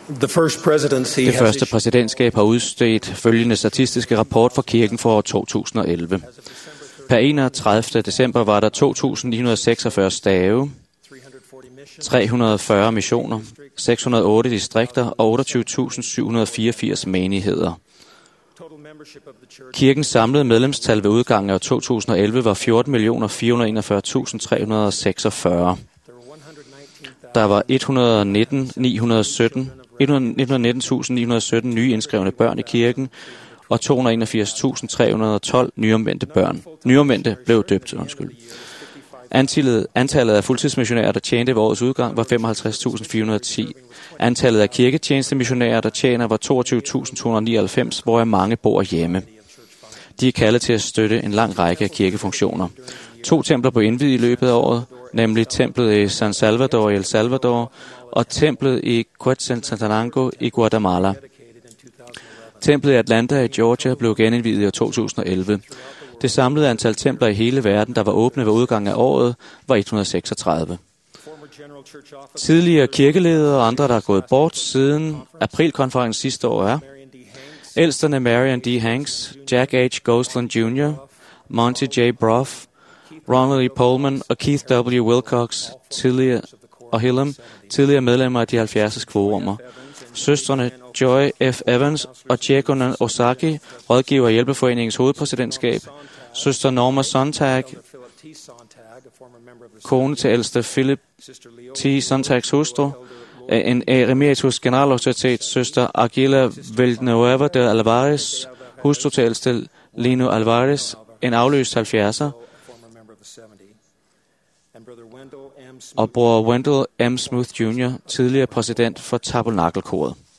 Det første præsidentskab har udstedt følgende statistiske rapport for kirken for år 2011. Per 31. december var der 2.946 stave, 340 missioner, 608 distrikter og 28.784 menigheder. Kirkens samlede medlemstal ved udgangen af 2011 var 14.441.346. Der var 119.917 nye indskrevne børn i kirken, og 281.312 nyomvendte blev døbt. Antallet af fuldtidsmissionærer, der tjente ved årets udgang, var 55.410. Antallet af kirketjenestemissionærer, der tjener, var 22.299, hvoraf mange bor hjemme. De er kaldet til at støtte en lang række af kirkefunktioner. 2 templer blev indviet i løbet af året, nemlig templet i San Salvador i El Salvador og templet i Quetzaltenango i Guatemala. Templet i Atlanta i Georgia blev genindviet i 2011. Det samlede antal templer i hele verden, der var åbne ved udgangen af året, var 136. Tidligere kirkeledere og andre, der er gået bort siden aprilkonferencen sidste år er ældsterne Marion D. Hanks, Jack H. Gosselin Jr., Monty J. Brough, Ronald E. Pullman og Keith W. Wilcox, tidligere medlemmer af de 70's kvorummer. Søstrene Joy F. Evans og Chieco Osaki, rådgiver af Hjælpeforeningens hovedpræsidentskab. Søster Norma Sontag, kone til ældste Philip T. Sontags hustru, en emeritus generalautoritet, søster Aguila Villanueva de Alvarez, hustru til ældste Lino Alvarez, en afløst 70'er, og bror Wendell M. Smooth Jr., tidligere præsident for Tabernakelkoret.